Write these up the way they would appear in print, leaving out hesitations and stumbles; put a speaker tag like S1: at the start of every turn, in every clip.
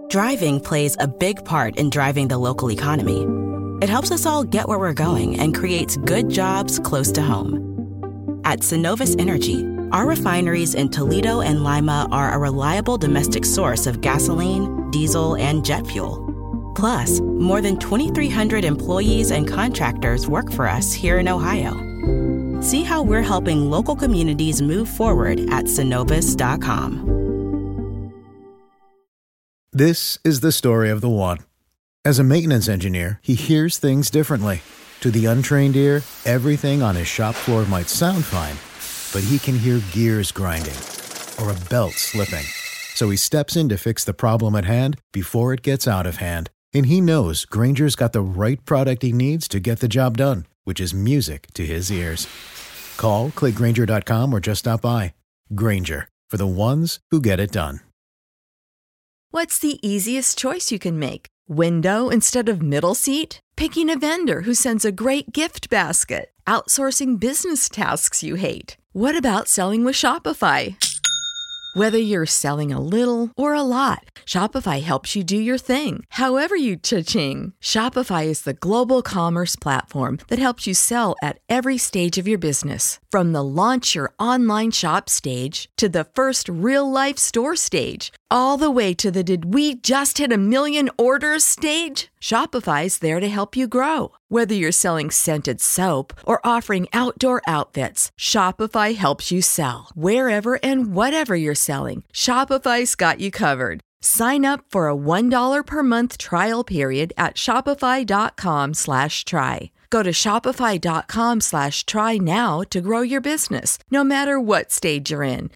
S1: Driving plays a big part in driving the local economy. It helps us all get where we're going and creates good jobs close to home. At Synovus Energy, our refineries in Toledo and Lima are a reliable domestic source of gasoline, diesel, and jet fuel. Plus, more than 2,300 employees and contractors work for us here in Ohio. See how we're helping local communities move forward at Synovus.com.
S2: This is the story of the one. As a maintenance engineer, he hears things differently. To the untrained ear, everything on his shop floor might sound fine, but he can hear gears grinding or a belt slipping. So he steps in to fix the problem at hand before it gets out of hand. And he knows Grainger's got the right product he needs to get the job done, which is music to his ears. Call, click Grainger.com, or just stop by. Grainger, for the ones who get it done.
S3: What's the easiest choice you can make? Window instead of middle seat? Picking a vendor who sends a great gift basket? Outsourcing business tasks you hate? What about selling with Shopify? Whether you're selling a little or a lot, Shopify helps you do your thing, however you cha-ching. Shopify is the global commerce platform that helps you sell at every stage of your business. From the launch your online shop stage to the first real-life store stage, all the way to the did we just hit 1 million orders stage. Shopify's there to help you grow. Whether you're selling scented soap or offering outdoor outfits, Shopify helps you sell. Wherever and whatever you're selling, Shopify's got you covered. Sign up for a $1 per month trial period at shopify.com/try. Go to shopify.com/try now to grow your business, no matter what stage you're in.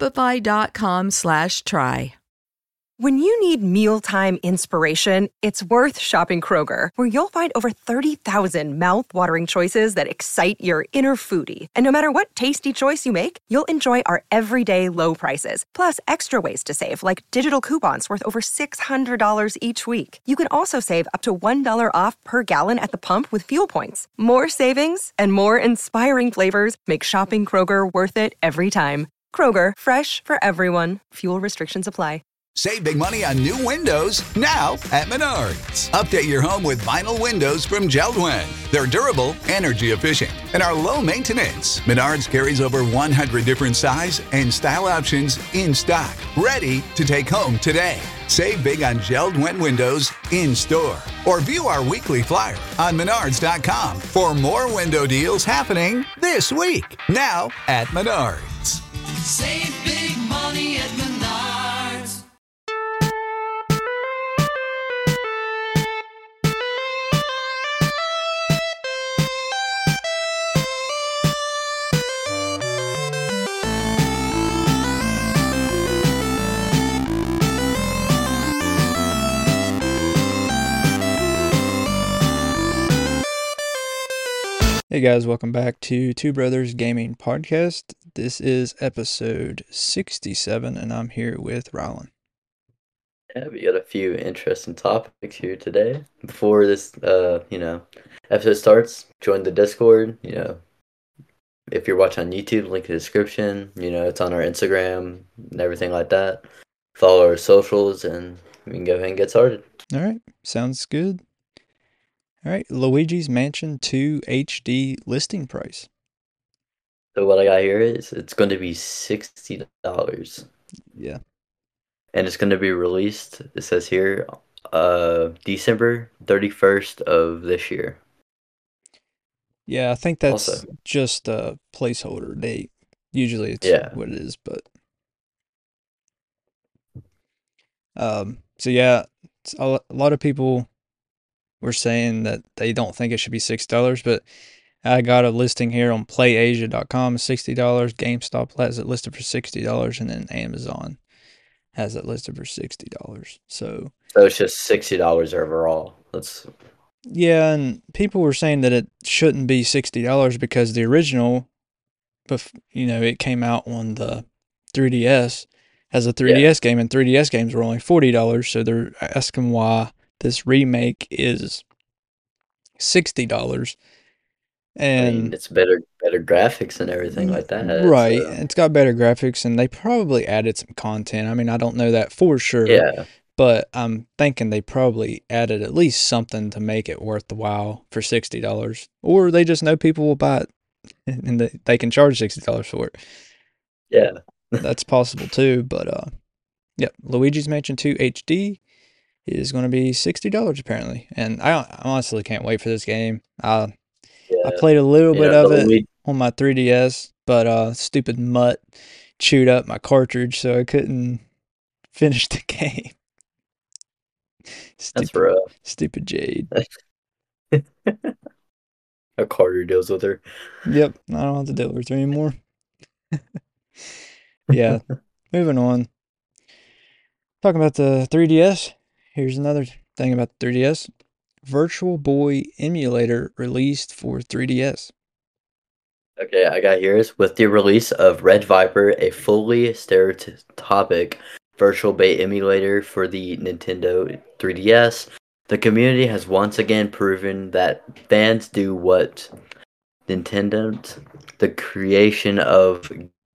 S3: Shopify.com/try.
S4: When you need mealtime inspiration, it's worth shopping Kroger, where you'll find over 30,000 mouth-watering choices that excite your inner foodie. And no matter what tasty choice you make, you'll enjoy our everyday low prices, plus extra ways to save, like digital coupons worth over $600 each week. You can also save up to $1 off per gallon at the pump with fuel points. More savings and more inspiring flavors make shopping Kroger worth it every time. Kroger, fresh for everyone. Fuel restrictions apply.
S5: Save big money on new windows now at Menards. Update your home with vinyl windows from JELD-WEN. They're durable, energy efficient, and are low maintenance. Menards carries over 100 different size and style options in stock, ready to take home today. Save big on JELD-WEN windows in store, or view our weekly flyer on Menards.com for more window deals happening this week. Now at Menards.
S6: Save big money at Menards.
S7: Hey guys, welcome back to Two Brothers Gaming Podcast. This is episode 67, and I'm here with Rylan.
S8: Yeah, we got a few interesting topics here today. Before this, episode starts, join the Discord. If you're watching on YouTube, link in the description. It's on our Instagram and everything like that. Follow our socials, and we can go ahead and get started.
S7: All right, sounds good. All right, Luigi's Mansion 2 HD listing price.
S8: So what I got here is it's going to be $60.
S7: Yeah.
S8: And it's going to be released, it says here, December 31st of this year.
S7: Yeah, I think that's
S8: Also,
S7: just a placeholder date. Usually it's what it is, but so yeah, a lot of people were saying that they don't think it should be $6, but I got a listing here on PlayAsia.com, $60. GameStop has it listed for $60, and then Amazon has it listed for $60. So
S8: it's just $60 overall.
S7: Yeah, and people were saying that it shouldn't be $60 because the original, it came out on the 3DS as a 3DS game, and 3DS games were only $40, so they're asking why this remake is $60. And
S8: it's better graphics and everything like that.
S7: Right.
S8: So.
S7: It's got better graphics, and they probably added some content. I mean, I don't know that for sure.
S8: Yeah.
S7: but I'm thinking they probably added at least something to make it worth the while for $60, or they just know people will buy it and they can charge $60 for it.
S8: Yeah.
S7: That's possible too, but yep, Luigi's Mansion 2 HD is going to be $60 apparently, and I honestly can't wait for this game. I played a little bit of it on my 3DS, but stupid mutt chewed up my cartridge, so I couldn't finish the game.
S8: That's rough.
S7: Stupid Jade.
S8: How Carter deals with her.
S7: Yep, I don't have to deal with her anymore. Yeah, moving on. Talking about the 3DS, here's another thing about the 3DS. Virtual Boy emulator released for 3DS.
S8: Okay, I got here's with the release of Red Viper, a fully stereoscopic Virtual Boy emulator for the Nintendo 3DS. The community has once again proven that fans do what Nintendo's the creation of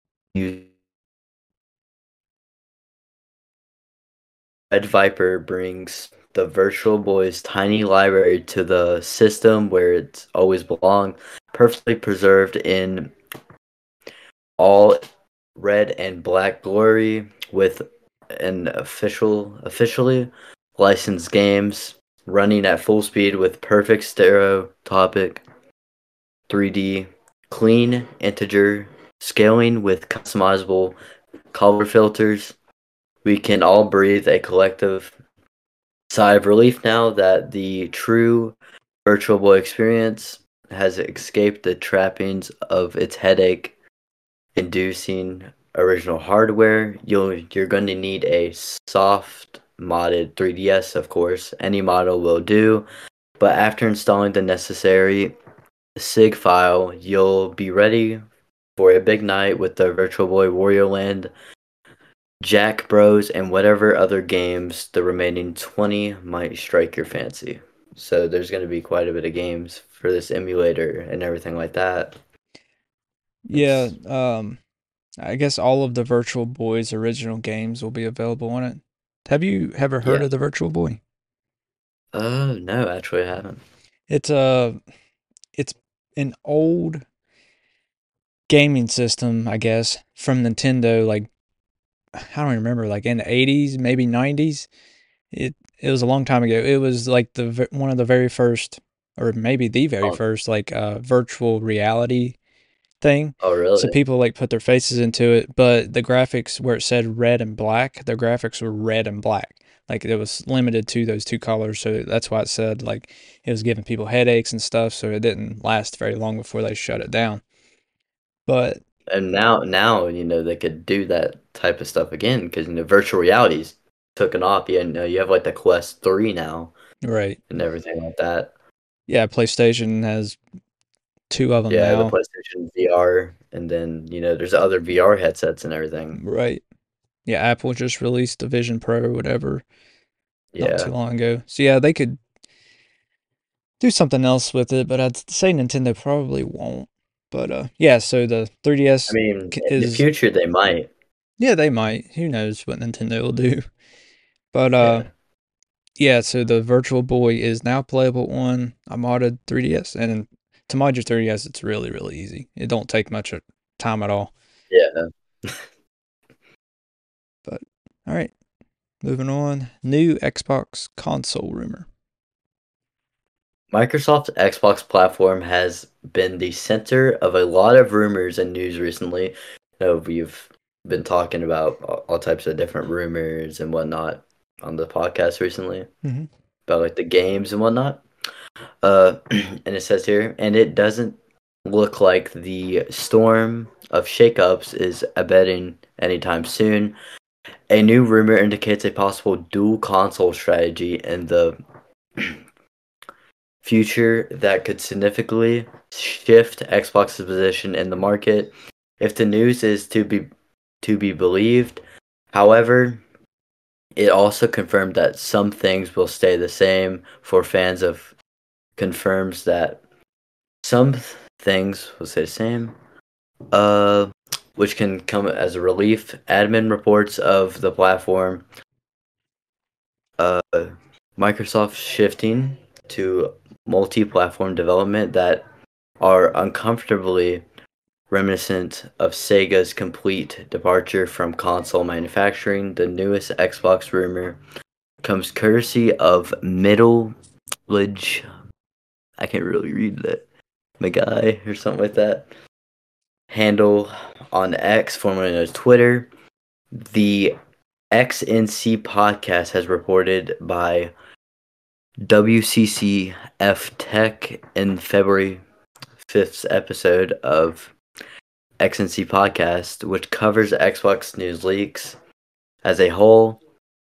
S8: Red Viper brings the Virtual Boy's tiny library to the system where it's always belonged, perfectly preserved in all red and black glory with an officially licensed games running at full speed with perfect stereoscopic 3D, clean integer scaling with customizable color filters. We can all breathe a collective sigh of relief now that the true Virtual Boy experience has escaped the trappings of its headache-inducing original hardware. You're going to need a soft modded 3DS, of course. Any model will do. But after installing the necessary SIG file, you'll be ready for a big night with the Virtual Boy Wario Land, Jack Bros, and whatever other games the remaining 20 might strike your fancy. So there's going to be quite a bit of games for this emulator and everything like that.
S7: Yeah, I guess all of the Virtual Boy's original games will be available on it. Have you ever heard of the Virtual Boy?
S8: No, actually I haven't.
S7: It's an old gaming system, I guess, from Nintendo, like, I don't remember, like in the 80s, maybe 90s. It was a long time ago. It was like one of the very first, or maybe the very first, like virtual reality thing.
S8: Oh, really?
S7: So people like put their faces into it, but the graphics where it said red and black, the graphics were red and black. Like it was limited to those two colors, so that's why it said like it was giving people headaches and stuff. So it didn't last very long before they shut it down. But
S8: and now they could do that type of stuff again because virtual reality's taken off. You have like the Quest 3 now,
S7: right,
S8: and everything like that.
S7: Yeah, PlayStation has 2 of them now.
S8: Yeah, the PlayStation VR, and then there's other VR headsets and everything.
S7: Right. Yeah, Apple just released the Vision Pro or whatever not too long ago. So yeah, they could do something else with it, but I'd say Nintendo probably won't. But yeah, so the 3DS.
S8: I mean, in the future they might.
S7: Yeah, they might. Who knows what Nintendo will do? But yeah, so the Virtual Boy is now playable on a modded 3DS, and to mod your 3DS, it's really, really easy. It don't take much time at all.
S8: Yeah.
S7: But all right, moving on. New Xbox console rumor.
S8: Microsoft's Xbox platform has been the center of a lot of rumors and news recently. We've been talking about all types of different rumors and whatnot on the podcast recently about like the games and whatnot. And it says here, and it doesn't look like the storm of shakeups is abating anytime soon. A new rumor indicates a possible dual console strategy in the future that could significantly shift Xbox's position in the market. If the news is to be believed, however, it also confirmed that some things will stay the same for fans of confirms that some things will stay the same, which can come as a relief. Admin reports of the platform uh, Microsoft shifting to multi-platform development that are uncomfortably reminiscent of Sega's complete departure from console manufacturing. The newest Xbox rumor comes courtesy of Middleditch. I can't really read that. Magai or something like that. Handle on X, formerly known as Twitter. The XNC podcast has reported by WCCF Tech in February 5th episode of XNC podcast, which covers Xbox news leaks as a whole.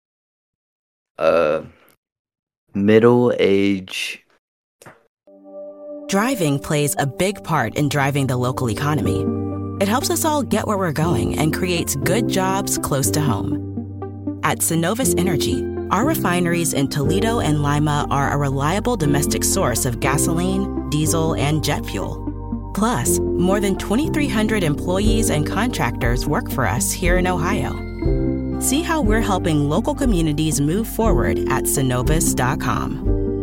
S8: Middle age.
S1: Driving plays a big part in driving the local economy. It helps us all get where we're going and creates good jobs close to home. At Synovus Energy, our refineries in Toledo and Lima are a reliable domestic source of gasoline, diesel, and jet fuel. Plus, more than 2,300 employees and contractors work for us here in Ohio. See how we're helping local communities move forward at Synovus.com.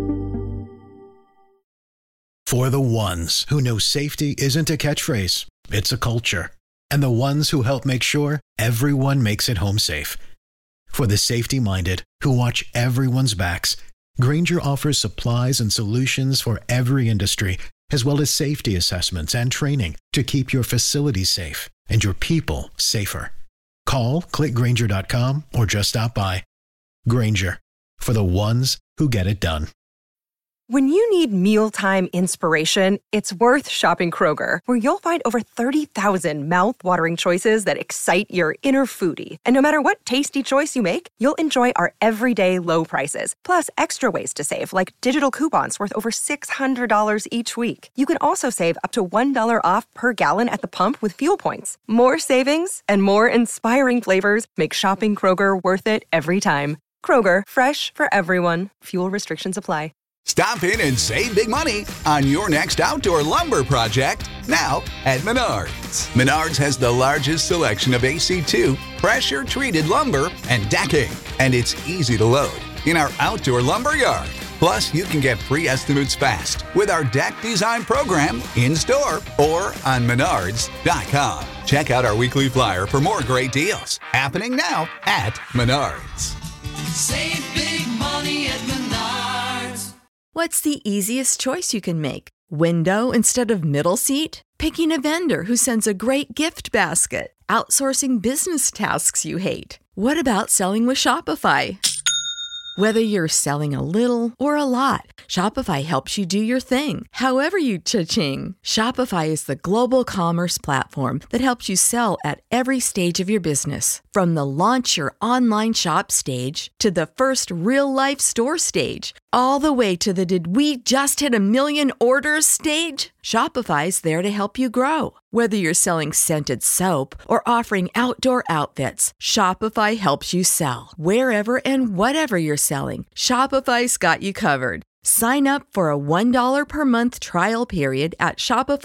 S2: For the ones who know safety isn't a catchphrase, it's a culture. And the ones who help make sure everyone makes it home safe. For the safety-minded who watch everyone's backs, Grainger offers supplies and solutions for every industry, as well as safety assessments and training to keep your facilities safe and your people safer. Call, click Grainger.com, or just stop by. Grainger, for the ones who get it done.
S4: When you need mealtime inspiration, it's worth shopping Kroger, where you'll find over 30,000 mouth-watering choices that excite your inner foodie. And no matter what tasty choice you make, you'll enjoy our everyday low prices, plus extra ways to save, like digital coupons worth over $600 each week. You can also save up to $1 off per gallon at the pump with fuel points. More savings and more inspiring flavors make shopping Kroger worth it every time. Kroger, fresh for everyone. Fuel restrictions apply.
S5: Stop in and save big money on your next outdoor lumber project now at Menards. Menards has the largest selection of AC2 pressure-treated lumber and decking, and it's easy to load in our outdoor lumber yard. Plus, you can get free estimates fast with our deck design program in-store or on Menards.com. Check out our weekly flyer for more great deals happening now at Menards.
S6: Save big money at Menards.
S3: What's the easiest choice you can make? Window instead of middle seat? Picking a vendor who sends a great gift basket? Outsourcing business tasks you hate? What about selling with Shopify? Whether you're selling a little or a lot, Shopify helps you do your thing, however you cha-ching. Shopify is the global commerce platform that helps you sell at every stage of your business. From the launch your online shop stage to the first real-life store stage, all the way to the did we just hit 1 million orders stage. Shopify's there to help you grow. Whether you're selling scented soap or offering outdoor outfits, Shopify helps you sell. Wherever and whatever you're selling, Shopify's got you covered. Sign up for a $1 per month trial period at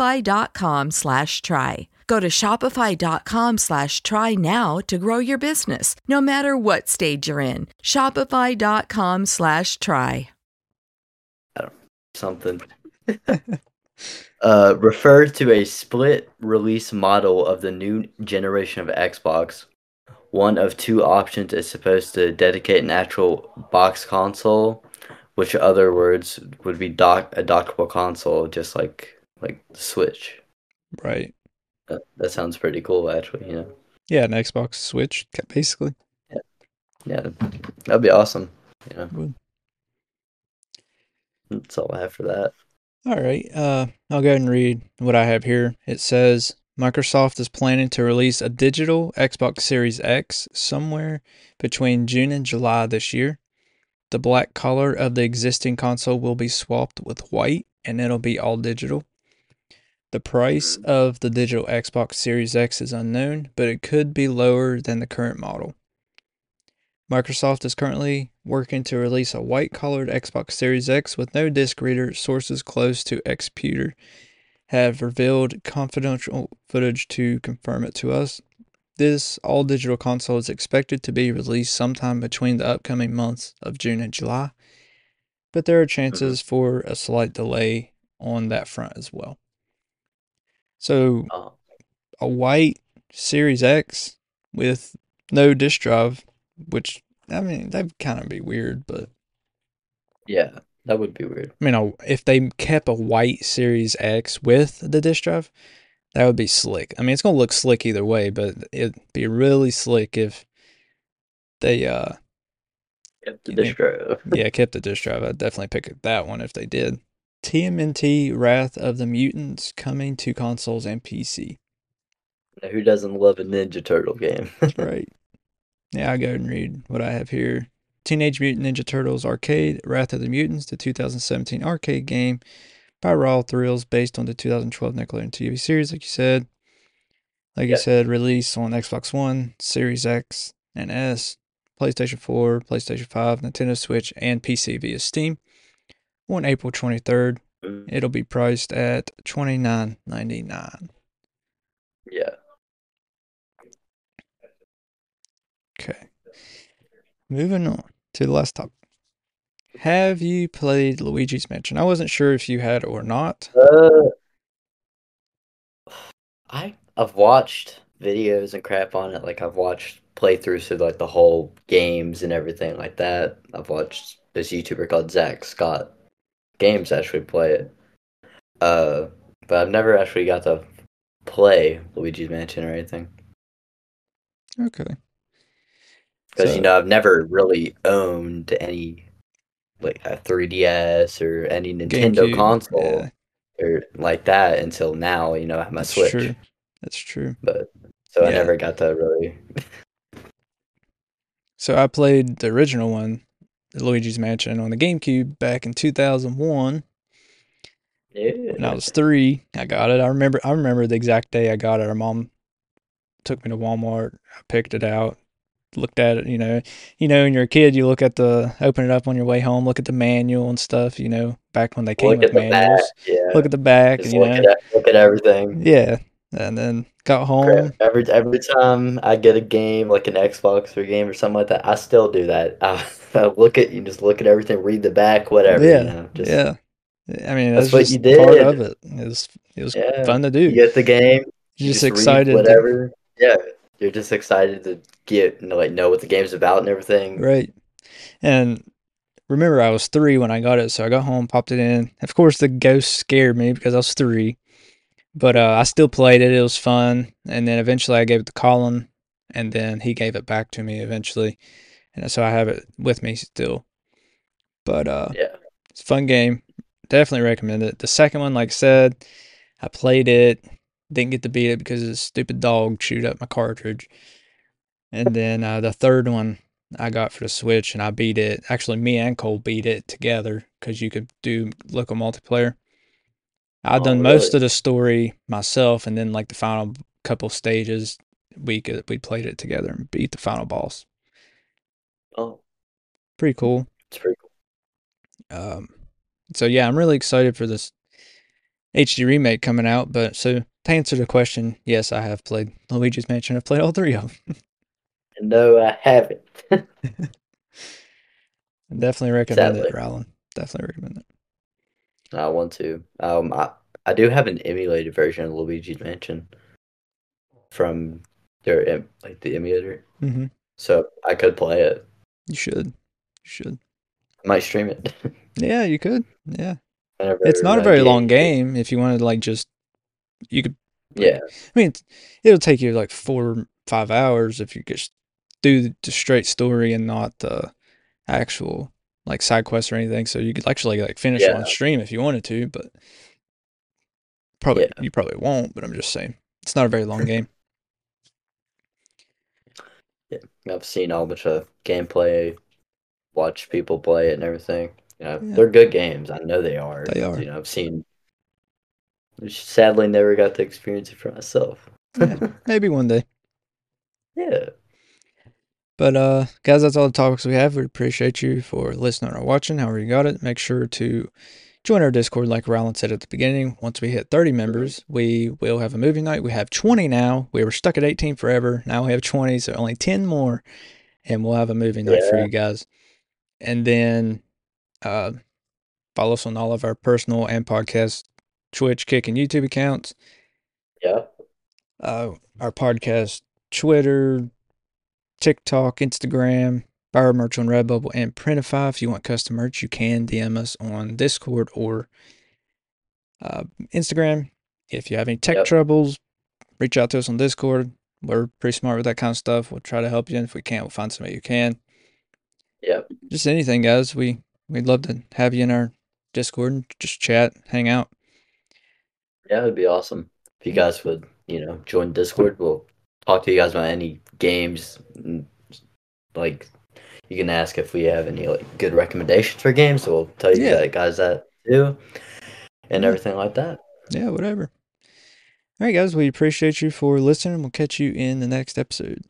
S3: shopify.com/try. Go to shopify.com/try now to grow your business, no matter what stage you're in. Shopify.com/try.
S8: Something. Refer to a split release model of the new generation of Xbox. One of two options is supposed to dedicate an actual box console, which in other words would be a dockable console, just like the Switch.
S7: Right.
S8: That sounds pretty cool, actually. You know.
S7: Yeah, an Xbox Switch, basically.
S8: Yeah, that'd be awesome. You know.
S7: Would.
S8: That's all I have for that.
S7: All right. I'll go ahead and read what I have here. It says Microsoft is planning to release a digital Xbox Series X somewhere between June and July this year. The black color of the existing console will be swapped with white, and it'll be all digital. The price of the digital Xbox Series X is unknown, but it could be lower than the current model. Microsoft is currently working to release a white-colored Xbox Series X with no disc reader. Sources close to Xputer have revealed confidential footage to confirm it to us. This all-digital console is expected to be released sometime between the upcoming months of June and July, but there are chances for a slight delay on that front as well. So, a white Series X with no disk drive, which, I mean, that'd kind of be weird, but...
S8: Yeah, that would be weird.
S7: I mean, if they kept a white Series X with the disk drive, that would be slick. I mean, it's going to look slick either way, but it'd be really slick if they
S8: kept the disk drive.
S7: Yeah, kept the disk drive. I'd definitely pick that one if they did. TMNT Wrath of the Mutants coming to consoles and PC.
S8: Now, who doesn't love a Ninja Turtle game?
S7: That's right. Yeah, I'll go ahead and read what I have here. Teenage Mutant Ninja Turtles Arcade Wrath of the Mutants, the 2017 arcade game by Raw Thrills, based on the 2012 Nickelodeon TV series, like you said. You said, release on Xbox One, Series X and S, PlayStation 4, PlayStation 5, Nintendo Switch, and PC via Steam on April 23rd. It'll be priced at $29.99.
S8: Yeah.
S7: Okay. Moving on to the last topic. Have you played Luigi's Mansion? I wasn't sure if you had or not.
S8: I've watched videos and crap on it. Like, I've watched playthroughs of like the whole games and everything like that. I've watched this YouTuber called Zach Scott Games actually play it. But I've never actually got to play Luigi's Mansion or anything.
S7: Okay.
S8: Because, I've never really owned any, like, a 3DS or any Nintendo
S7: GameCube,
S8: console or like that until now, I have my Switch.
S7: True. That's true.
S8: But, so I never got to really...
S7: So I played the original one, Luigi's Mansion, on the GameCube back in 2001.
S8: Yeah.
S7: When I was 3, I got it. I remember the exact day I got it. Our mom took me to Walmart. I picked it out, looked at it. When you're a kid, you open it up on your way home, look at the manual and stuff. Back when they came with manuals. Look at the back.
S8: Just look at everything.
S7: Yeah, and then got home.
S8: Every time I get a game, like an Xbox or game or something like that, I still do that. I look at everything, read the back, whatever.
S7: Yeah. I mean,
S8: that's what
S7: just
S8: you did.
S7: Part of it. It was fun to do.
S8: You get the game.
S7: You're just excited.
S8: Whatever. You're just excited to get know what the game's about and everything.
S7: Right. And remember, I was 3 when I got it, so I got home, popped it in. Of course, the ghost scared me because I was 3, but I still played it. It was fun. And then eventually, I gave it to Colin, and then he gave it back to me eventually, and so I have it with me still. But it's a fun game. Definitely recommend it. The second one, like I said, I played it, didn't get to beat it because the stupid dog chewed up my cartridge. And then the third one I got for the Switch, and I beat it. Actually, me and Cole beat it together because you could do local multiplayer. I've done most of the story myself, and then like the final couple stages, we played it together and beat the final boss.
S8: Oh,
S7: pretty cool.
S8: It's pretty cool.
S7: So yeah, I'm really excited for this HD remake coming out. But so to answer the question, yes, I have played Luigi's Mansion. I've played all 3 of them.
S8: No, I haven't.
S7: Definitely recommend it, Rylan. Definitely recommend it.
S8: I want to. I do have an emulated version of Luigi's Mansion from their the emulator.
S7: Mm-hmm.
S8: So I could play it.
S7: You should.
S8: I might stream it.
S7: Yeah, you could. Yeah. It's not a very long game. If you wanted to you could.
S8: Yeah.
S7: I mean, it'll take you like 4 or 5 hours if you just do the straight story and not the actual like side quests or anything. So you could actually finish on stream if you wanted to, but you probably won't. But I'm just saying, it's not a very long game.
S8: Yeah, I've seen a bunch of gameplay, watch people play it and everything. They're good games. I know they are.
S7: They are.
S8: I've seen. Sadly, never got to experience it for myself.
S7: Maybe one day.
S8: Yeah.
S7: But guys, that's all the topics we have. We appreciate you for listening or watching. However you got it, make sure to join our Discord, like Rylan said at the beginning. Once we hit 30 members, we will have a movie night. We have 20 now. We were stuck at 18 forever. Now we have 20, so only 10 more, and we'll have a movie night for you guys. And then follow us on all of our personal and podcast Twitch, Kick, and YouTube accounts.
S8: Yeah.
S7: Our podcast Twitter, TikTok, Instagram, buy our merch on Redbubble and Printify. If you want custom merch, you can DM us on Discord or Instagram. If you have any tech troubles, reach out to us on Discord. We're pretty smart with that kind of stuff. We'll try to help you. And if we can't, we'll find somebody who can.
S8: Yep.
S7: Just anything, guys. We'd love to have you in our Discord and just chat, hang out.
S8: Yeah, it would be awesome if you guys would, join Discord. We'll talk to you guys about any games. Like, you can ask if we have any good recommendations for games. So we'll tell you guys that too, and everything like that.
S7: Yeah, whatever. All right, guys. We appreciate you for listening. We'll catch you in the next episode.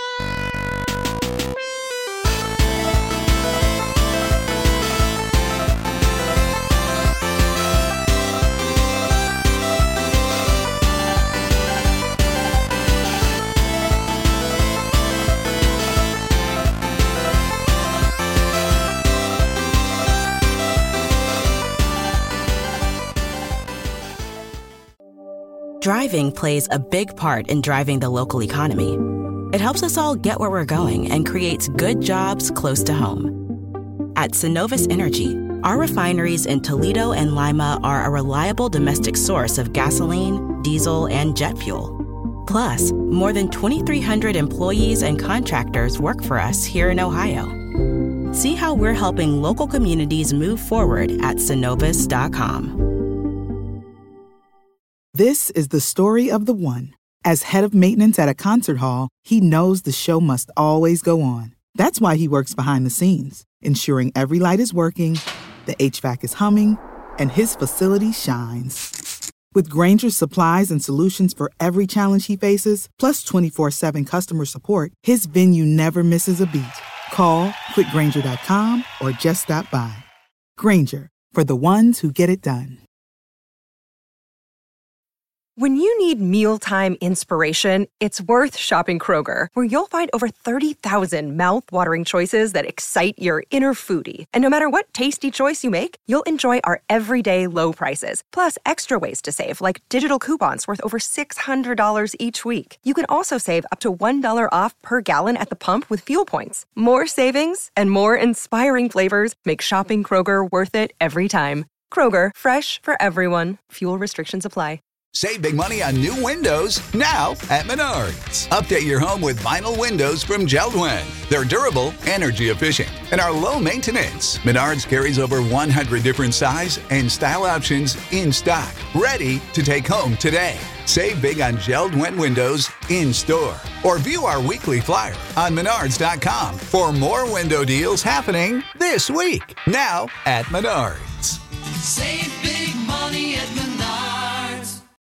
S1: Driving plays a big part in driving the local economy. It helps us all get where we're going and creates good jobs close to home. At Synovus Energy, our refineries in Toledo and Lima are a reliable domestic source of gasoline, diesel, and jet fuel. Plus, more than 2,300 employees and contractors work for us here in Ohio. See how we're helping local communities move forward at Synovus.com.
S9: This is the story of the one. As head of maintenance at a concert hall, he knows the show must always go on. That's why he works behind the scenes, ensuring every light is working, the HVAC is humming, and his facility shines. With Grainger's supplies and solutions for every challenge he faces, plus 24/7 customer support, his venue never misses a beat. Call quickgrainger.com or just stop by. Grainger, for the ones who get it done.
S4: When you need mealtime inspiration, it's worth shopping Kroger, where you'll find over 30,000 mouth-watering choices that excite your inner foodie. And no matter what tasty choice you make, you'll enjoy our everyday low prices, plus extra ways to save, like digital coupons worth over $600 each week. You can also save up to $1 off per gallon at the pump with fuel points. More savings and more inspiring flavors make shopping Kroger worth it every time. Kroger, fresh for everyone. Fuel restrictions apply.
S5: Save big money on new windows now at Menards. Update your home with vinyl windows from Jeld-Wen. They're durable, energy efficient, and are low maintenance. Menards carries over 100 different size and style options in stock, ready to take home today. Save big on Jeld-Wen windows in store, or view our weekly flyer on Menards.com for more window deals happening this week. Now at Menards.
S6: Save big money at